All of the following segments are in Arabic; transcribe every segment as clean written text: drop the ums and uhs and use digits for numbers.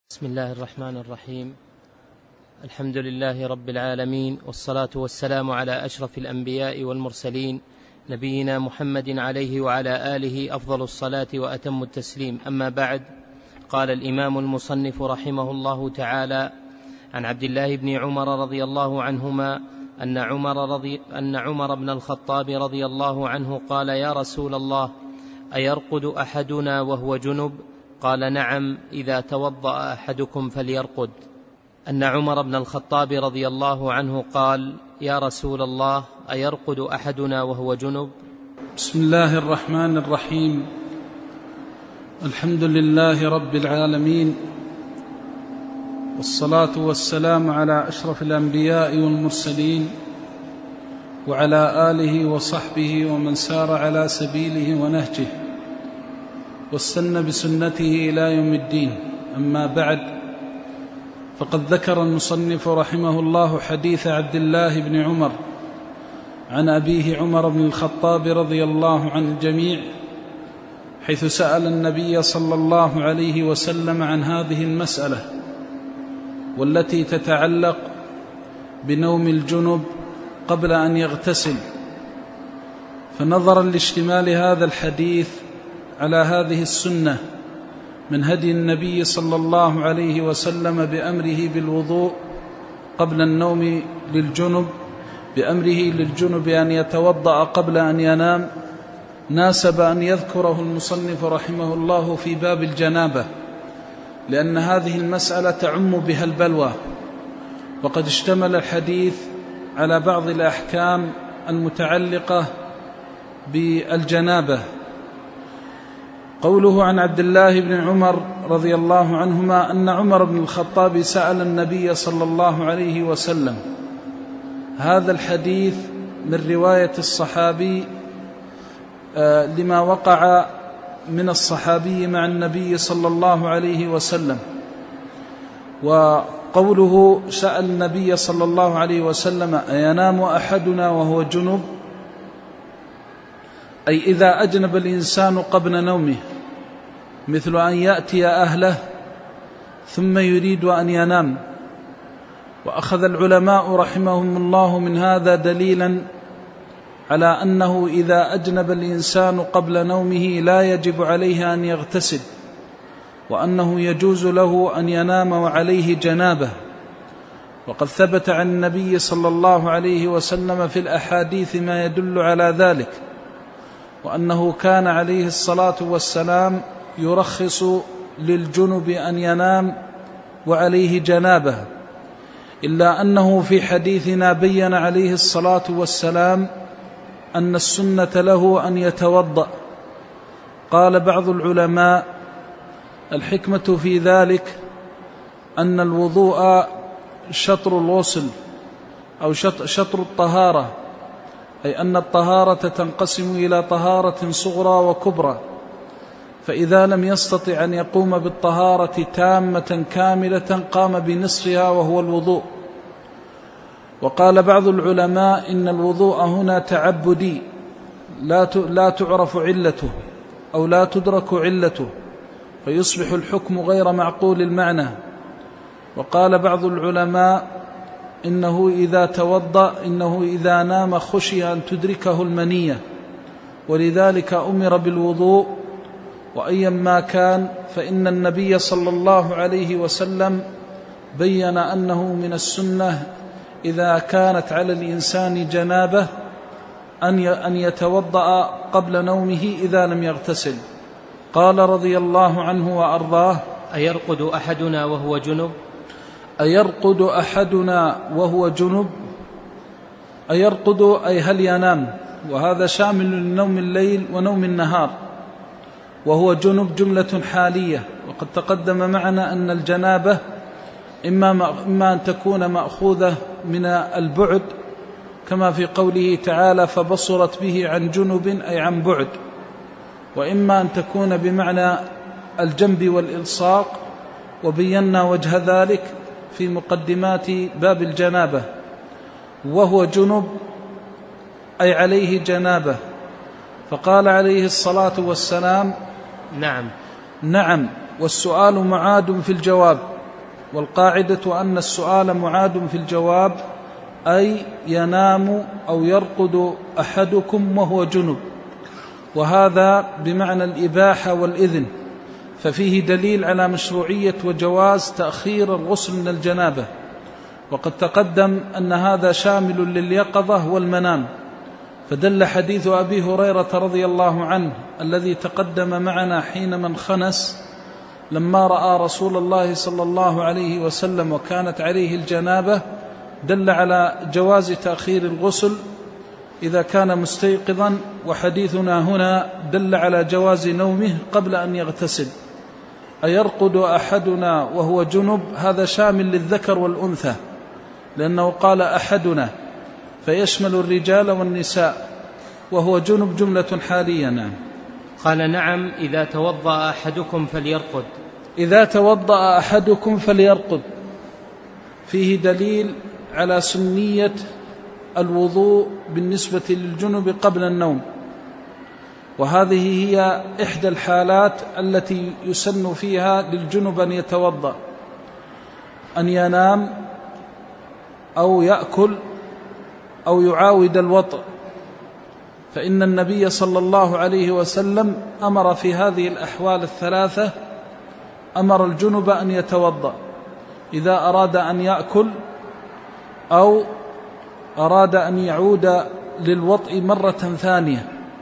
بسم الله الرحمن الرحيم. الحمد لله رب العالمين، والصلاة والسلام على أشرف الأنبياء والمرسلين، نبينا محمد عليه وعلى آله أفضل الصلاة وأتم التسليم. أما بعد، قال الإمام المصنف رحمه الله تعالى: عن عبد الله بن عمر رضي الله عنهما أن عمر بن الخطاب رضي الله عنه قال: يا رسول الله، أيرقد أحدنا وهو جنب؟ قال: نعم، إذا توضأ أحدكم فليرقد. أن عمر بن الخطاب رضي الله عنه قال: يا رسول الله، أيرقد أحدنا وهو جنب؟ بسم الله الرحمن الرحيم. الحمد لله رب العالمين، والصلاة والسلام على أشرف الأنبياء والمرسلين، وعلى آله وصحبه ومن سار على سبيله ونهجه واستنى بسنته إلى يوم الدين. أما بعد، فقد ذكر المصنف رحمه الله حديث عبد الله بن عمر عن أبيه عمر بن الخطاب رضي الله عن الجميع، حيث سأل النبي صلى الله عليه وسلم عن هذه المسألة، والتي تتعلق بنوم الجنب قبل أن يغتسل. فنظرا لاشتمال هذا الحديث على هذه السنة من هدي النبي صلى الله عليه وسلم بأمره بالوضوء قبل النوم للجنب، بأمره للجنب أن يتوضأ قبل أن ينام، ناسب أن يذكره المصنف رحمه الله في باب الجنابة، لأن هذه المسألة تعم بها البلوى، وقد اشتمل الحديث على بعض الأحكام المتعلقة بالجنابة. قوله عن عبد الله بن عمر رضي الله عنهما أن عمر بن الخطاب سأل النبي صلى الله عليه وسلم. هذا الحديث من رواية الصحابي لما وقع من الصحابي مع النبي صلى الله عليه وسلم. وقوله سأل النبي صلى الله عليه وسلم: أينام أحدنا وهو جنب؟ أي إذا أجنب الإنسان قبل نومه، مثل أن يأتي أهله ثم يريد أن ينام. وأخذ العلماء رحمهم الله من هذا دليلا على أنه إذا أجنب الإنسان قبل نومه لا يجب عليه أن يغتسل، وأنه يجوز له أن ينام وعليه جنابه. وقد ثبت عن النبي صلى الله عليه وسلم في الأحاديث ما يدل على ذلك، وأنه كان عليه الصلاة والسلام يرخص للجنب أن ينام وعليه جنابه، إلا أنه في حديثنا بين عليه الصلاة والسلام أن السنة له أن يتوضأ. قال بعض العلماء: الحكمة في ذلك أن الوضوء شطر الغسل أو شطر الطهارة، أي أن الطهارة تنقسم إلى طهارة صغرى وكبرى، فإذا لم يستطع أن يقوم بالطهارة تامة كاملة قام بنصفها وهو الوضوء. وقال بعض العلماء إن الوضوء هنا تعبدي، لا تعرف علته أو لا تدرك علته، فيصبح الحكم غير معقول المعنى. وقال بعض العلماء إنه إذا توضأ إنه إذا نام خشي أن تدركه المنية، ولذلك أمر بالوضوء. وأيا ما كان، فإن النبي صلى الله عليه وسلم بين أنه من السنة إذا كانت على الإنسان جنابة أن يتوضأ قبل نومه إذا لم يغتسل. قال رضي الله عنه وأرضاه: أيرقد أحدنا وهو جنب؟ أيرقد أحدنا وهو جنب؟ أيرقد أي هل ينام، وهذا شامل لنوم الليل ونوم النهار. وهو جنب جملة حالية، وقد تقدم معنا أن الجنابة إما أن تكون مأخوذة من البعد، كما في قوله تعالى: فبصرت به عن جنب أي عن بعد، وإما أن تكون بمعنى الجنب والإلصاق، وبينا وجه ذلك في مقدمات باب الجنابة. وهو جنب أي عليه جنابة، فقال عليه الصلاة والسلام: نعم. نعم، والسؤال معاد في الجواب، والقاعدة أن السؤال معاد في الجواب، أي ينام أو يرقد أحدكم وهو جنب، وهذا بمعنى الإباحة والإذن، ففيه دليل على مشروعية وجواز تأخير الغسل من الجنابة. وقد تقدم أن هذا شامل لليقظة والمنام، فدل حديث أبي هريرة رضي الله عنه الذي تقدم معنا حينما انخنس لما رأى رسول الله صلى الله عليه وسلم وكانت عليه الجنابة، دل على جواز تأخير الغسل إذا كان مستيقظا. وحديثنا هنا دل على جواز نومه قبل أن يغتسل. أيرقد أحدنا وهو جنب، هذا شامل للذكر والأنثى، لأنه قال أحدنا فيشمل الرجال والنساء، وهو جنب جملة حالية. نعم. قال نعم، إذا توضأ أحدكم فليرقد. إذا توضأ أحدكم فليرقد فيه دليل على سنية الوضوء بالنسبة للجنب قبل النوم، وهذه هي إحدى الحالات التي يسن فيها للجنب أن يتوضأ: أن ينام أو يأكل أو يعاود الوطء، فإن النبي صلى الله عليه وسلم أمر في هذه الأحوال الثلاثة، أمر الجنب أن يتوضأ إذا أراد أن يأكل أو أراد أن يعود للوطء مرة ثانية.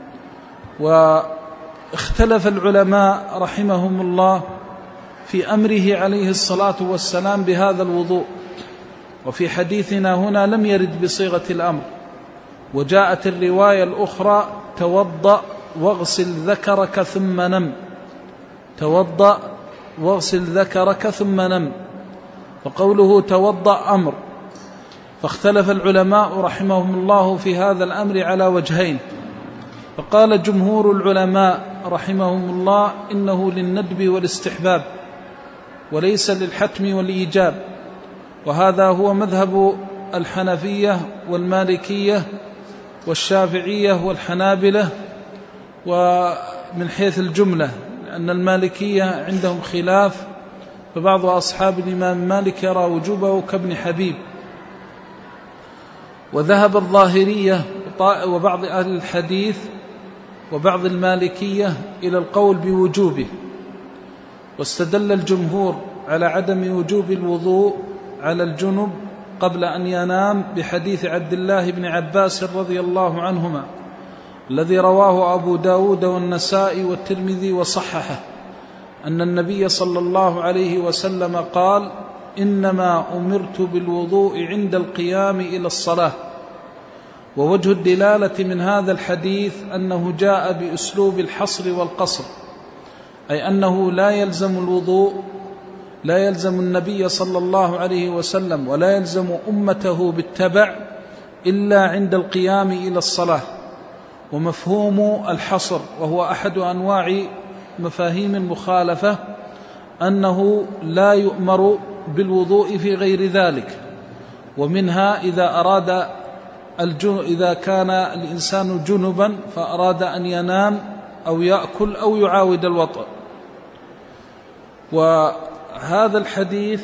واختلف العلماء رحمهم الله في أمره عليه الصلاة والسلام بهذا الوضوء، وفي حديثنا هنا لم يرد بصيغة الأمر، وجاءت الرواية الأخرى: توضأ واغسل ذكرك ثم نم، توضأ واغسل ذكرك ثم نم، وقوله توضأ أمر. فاختلف العلماء رحمهم الله في هذا الأمر على وجهين، فقال جمهور العلماء رحمهم الله إنه للندب والاستحباب وليس للحتم والإيجاب، وهذا هو مذهب الحنفية والمالكية والشافعية والحنابلة، ومن حيث الجملة، لأن المالكية عندهم خلاف، فبعض أصحاب الإمام مالك يرى وجوبه كابن حبيب، وذهب الظاهرية وبعض أهل الحديث وبعض المالكية إلى القول بوجوبه. واستدل الجمهور على عدم وجوب الوضوء على الجنب قبل أن ينام بحديث عبد الله بن عباس رضي الله عنهما الذي رواه أبو داود والنسائي والترمذي وصححه، أن النبي صلى الله عليه وسلم قال: إنما أمرت بالوضوء عند القيام إلى الصلاة. ووجه الدلالة من هذا الحديث أنه جاء بأسلوب الحصر والقصر، أي أنه لا يلزم الوضوء، لا يلزم النبي صلى الله عليه وسلم ولا يلزم أمته بالتبع إلا عند القيام إلى الصلاة. ومفهوم الحصر، وهو أحد أنواع مفاهيم المخالفة، أنه لا يؤمر بالوضوء في غير ذلك، ومنها إذا كان الإنسان جنبا فأراد أن ينام أو يأكل أو يعاود الوطء. وهذا الحديث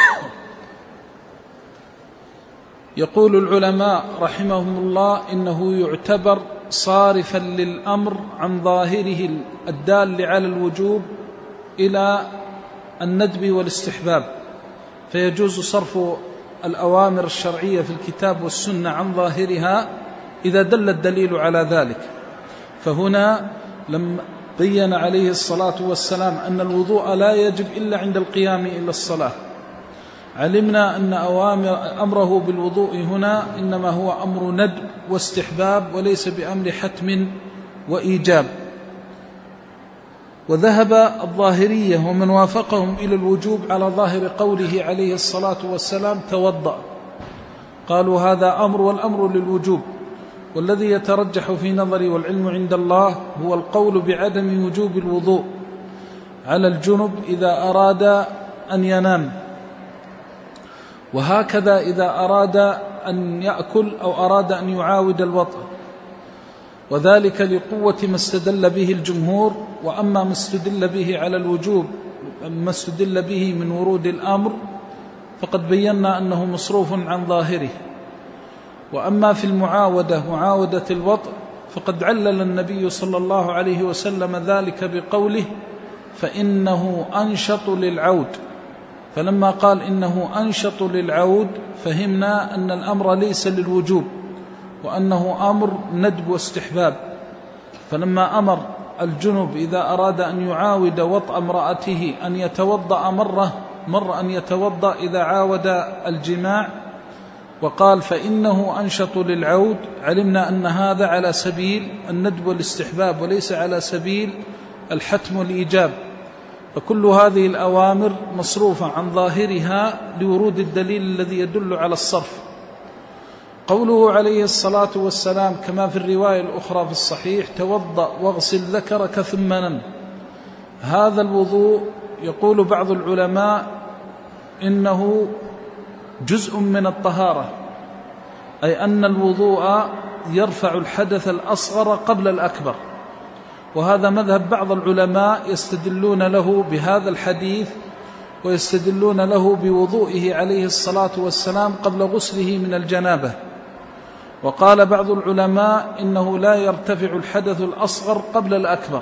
يقول العلماء رحمهم الله إنه يعتبر صارفا للأمر عن ظاهره الدال على الوجوب إلى الندب والاستحباب، فيجوز صرف الأوامر الشرعية في الكتاب والسنة عن ظاهرها إذا دل الدليل على ذلك. فهنا لما بين عليه الصلاة والسلام أن الوضوء لا يجب إلا عند القيام إلى الصلاة، علمنا أن أمره بالوضوء هنا إنما هو أمر ندب واستحباب وليس بأمر حتم وإيجاب. وذهب الظاهرية ومن وافقهم إلى الوجوب على ظاهر قوله عليه الصلاة والسلام: توضأ، قالوا هذا أمر والأمر للوجوب، والذي يترجح في نظري والعلم عند الله هو القول بعدم وجوب الوضوء على الجنب إذا أراد أن ينام، وهكذا إذا أراد أن يأكل أو أراد أن يعاود الوطء، وذلك لقوة ما استدل به الجمهور. وأما ما استدل به على الوجوب، ما استدل به من ورود الأمر، فقد بينا أنه مصروف عن ظاهره. وأما في المعاودة معاودة الوطء فقد علل النبي صلى الله عليه وسلم ذلك بقوله فإنه أنشط للعود. فلما قال إنه أنشط للعود فهمنا أن الأمر ليس للوجوب وأنه أمر ندب واستحباب. فلما أمر الجنب إذا أراد أن يعاود وطأ امرأته أن يتوضأ مرة أن يتوضأ إذا عاود الجماع، وقال فإنه أنشط للعود، علمنا أن هذا على سبيل الندب والاستحباب وليس على سبيل الحتم والإيجاب. فكل هذه الأوامر مصروفة عن ظاهرها لورود الدليل الذي يدل على الصرف. قوله عليه الصلاة والسلام كما في الرواية الأخرى في الصحيح توضأ واغسل ذكرك ثم نم، هذا الوضوء يقول بعض العلماء إنه جزء من الطهارة، أي أن الوضوء يرفع الحدث الأصغر قبل الأكبر. وهذا مذهب بعض العلماء يستدلون له بهذا الحديث ويستدلون له بوضوئه عليه الصلاة والسلام قبل غسله من الجنابة. وقال بعض العلماء إنه لا يرتفع الحدث الأصغر قبل الأكبر،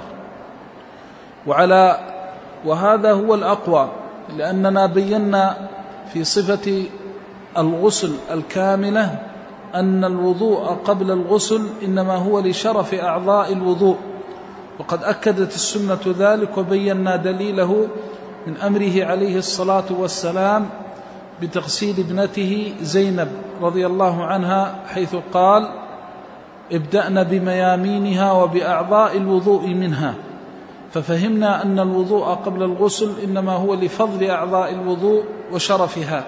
وهذا هو الأقوى، لأننا بينا في صفة الغسل الكاملة أن الوضوء قبل الغسل إنما هو لشرف أعضاء الوضوء، وقد أكدت السنة ذلك وبينا دليله من أمره عليه الصلاة والسلام بتغسيل ابنته زينب رضي الله عنها، حيث قال ابدأنا بميامينها وبأعضاء الوضوء منها. ففهمنا أن الوضوء قبل الغسل إنما هو لفضل أعضاء الوضوء وشرفها.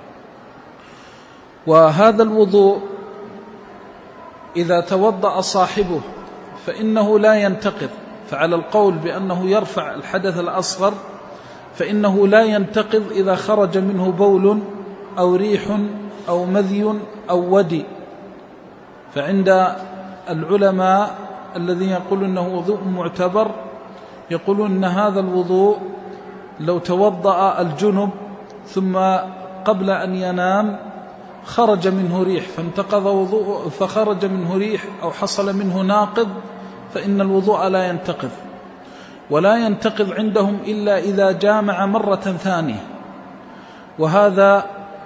وهذا الوضوء إذا توضأ صاحبه فإنه لا ينتقض، فعلى القول بأنه يرفع الحدث الأصغر فإنه لا ينتقض إذا خرج منه بول أو ريح أو مذي أو ودي. فعند العلماء الذين يقولون أنه وضوء معتبر يقولون أن هذا الوضوء لو توضأ الجنب ثم قبل أن ينام خرج منه ريح فانتقض وضوء، فخرج منه ريح أو حصل منه ناقض، فإن الوضوء لا ينتقض. ولا ينتقض عندهم إلا إذا جامع مرة ثانية، وهذا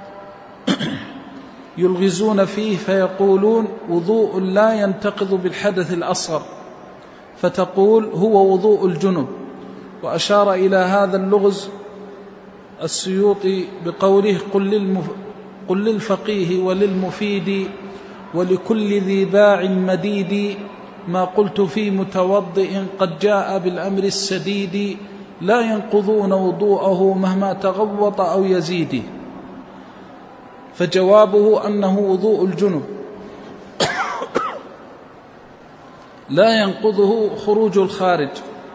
يلغزون فيه فيقولون وضوء لا ينتقض بالحدث الأصغر، فتقول هو وضوء الجنب. وأشار إلى هذا اللغز السيوطي بقوله قل للفقيه وللمفيد ولكل ذي باع مديد ما قلت في متوضئ قد جاء بالأمر السديد لا ينقضون وضوءه مهما تغوط أو يزيد. فجوابه أنه وضوء الجنب لا ينقضه خروج الخارج.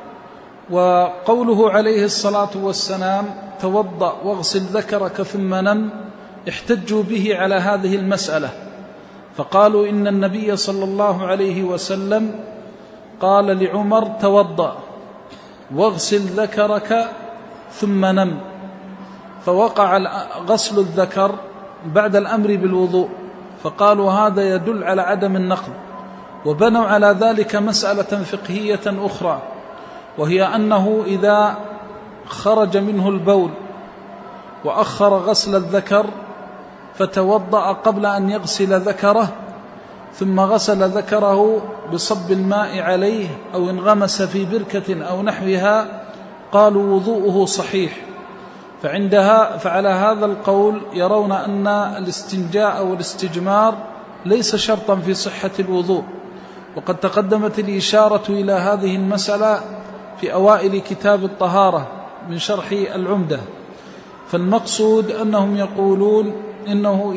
وقوله عليه الصلاة والسلام توضأ واغسل ذكرك ثم نم احتجوا به على هذه المسألة، فقالوا إن النبي صلى الله عليه وسلم قال لعمر توضأ واغسل ذكرك ثم نم، فوقع غسل الذكر بعد الأمر بالوضوء، فقالوا هذا يدل على عدم النقض. وبنوا على ذلك مسألة فقهية أخرى، وهي أنه إذا خرج منه البول وأخر غسل الذكر فتوضأ قبل أن يغسل ذكره ثم غسل ذكره بصب الماء عليه أو انغمس في بركة أو نحوها قالوا وضوءه صحيح. فعلى هذا القول يرون أن الاستنجاء والاستجمار ليس شرطا في صحة الوضوء، وقد تقدمت الإشارة إلى هذه المسألة في أوائل كتاب الطهارة من شرح العمدة. فالمقصود أنهم يقولون إنه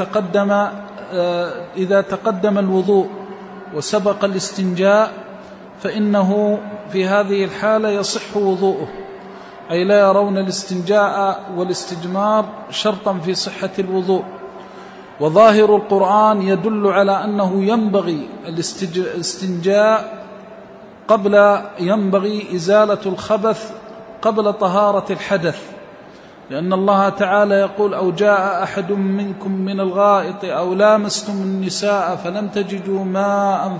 إذا تقدم الوضوء وسبق الاستنجاء فإنه في هذه الحالة يصح وضوءه، أي لا يرون الاستنجاء والاستجمار شرطا في صحة الوضوء. وظاهر القرآن يدل على أنه ينبغي الاستنجاء ينبغي إزالة الخبث قبل طهارة الحدث، لأن الله تعالى يقول: أو جاء أحد منكم من الغائط أو لامستم النساء فلم تجدوا ماء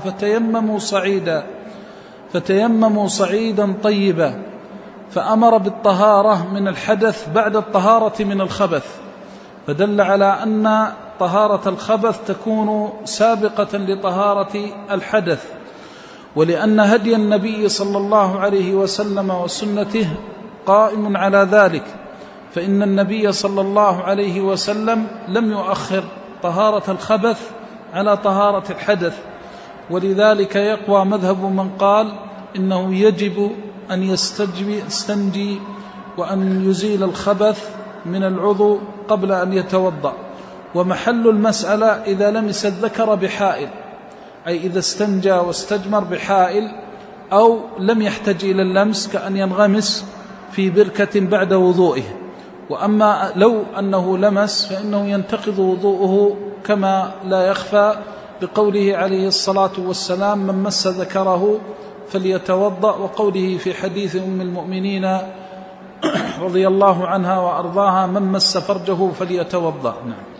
فتيمموا صعيدا طيبا، فأمر بالطهارة من الحدث بعد الطهارة من الخبث، فدل على أن طهارة الخبث تكون سابقة لطهارة الحدث. ولأن هدي النبي صلى الله عليه وسلم وسنته قائم على ذلك، فإن النبي صلى الله عليه وسلم لم يؤخر طهارة الخبث على طهارة الحدث، ولذلك يقوى مذهب من قال إنه يجب أن يستنجي وأن يزيل الخبث من العضو قبل أن يتوضأ. ومحل المسألة إذا لمس الذكر بحائل، أي إذا استنجى واستجمر بحائل أو لم يحتج إلى اللمس، كأن ينغمس في بركة بعد وضوئه. وأما لو أنه لمس فإنه ينتقض وضوءه كما لا يخفى، بقوله عليه الصلاة والسلام: من مس ذكره فليتوضأ، وقوله في حديث أم المؤمنين رضي الله عنها وأرضاها: من مس فرجه فليتوضأ. نعم.